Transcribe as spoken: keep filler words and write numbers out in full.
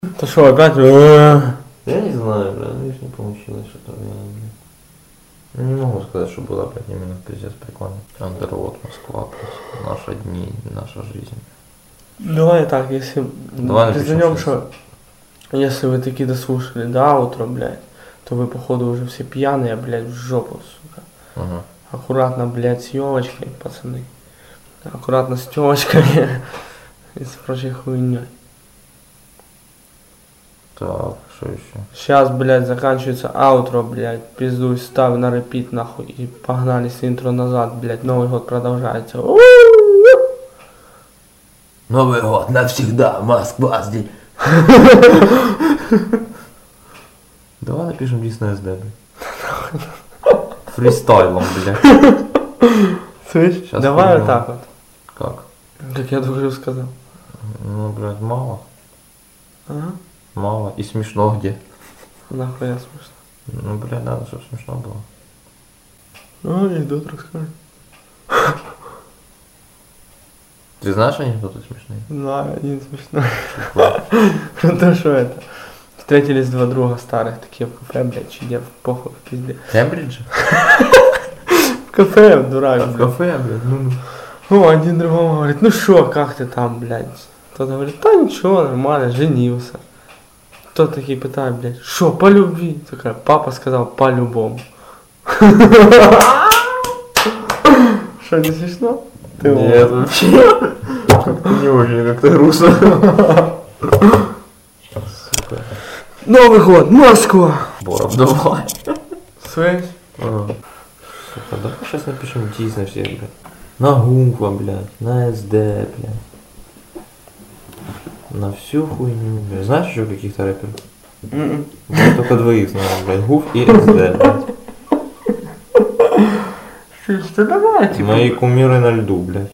То что, опять? Я не знаю, бля, видишь, не получилось что-то. Я не могу сказать, что было, блядь, именно пиздец прикольно. Underworld, Москва, блядь, наши дни, наша жизнь. Давай так, если Давай признаем, напишем что если вы такие дослушали до утра, блядь, то вы, походу, уже все пьяные, блядь, в жопу, сука. Ага. Аккуратно, блядь, с елочкой, пацаны. Аккуратно с телочками и с прочей хуйней. Так, что еще? Сейчас, блядь, заканчивается аутро, блядь, пиздуй, ставь на репит, нахуй, и погнали с интро назад, блядь, Новый год продолжается. Новый год навсегда, Москва здесь. Давай напишем дис на эс дэ, блядь. Фристайлом, блядь. Слышь, Сейчас давай пойдем. вот так вот, Как? как я только что сказал. Ну, блядь, мало. Ага. Мало. И смешно где? Нахуя смешно. Ну, блядь, надо, чтобы смешно было. Ну, анекдот расскажи. Ты знаешь анекдоты смешные? Знаю, один смешной. То, что это. Встретились два друга старых, такие в кафе, блядь, чиде, похуй, в пизде. В Кембридже? В кафе, дурак, В блядь. кафе, блядь, ну ну. Ну, один другому говорит, ну шо, как ты там, блядь? Тот говорит, да ничего, нормально, женился. Тот такие питает, блядь, шо, по любви? Такая, папа сказал, по-любому. Что, не смешно? Ты Нет, вообще. Не очень, как-то грустно. Сука. Новый год, Москва! Боров, давай. Слышь? А. Сука, давай сейчас напишем дис на всех, блядь. На Гумфа, блядь, на эс дэ, блядь. На всю хуйню, блядь. Знаешь еще каких-то рэперов? М-м. Я только двоих знаю, блядь. Гуф и эс дэ, блядь. Что, давайте. Мои кумиры на льду, блядь.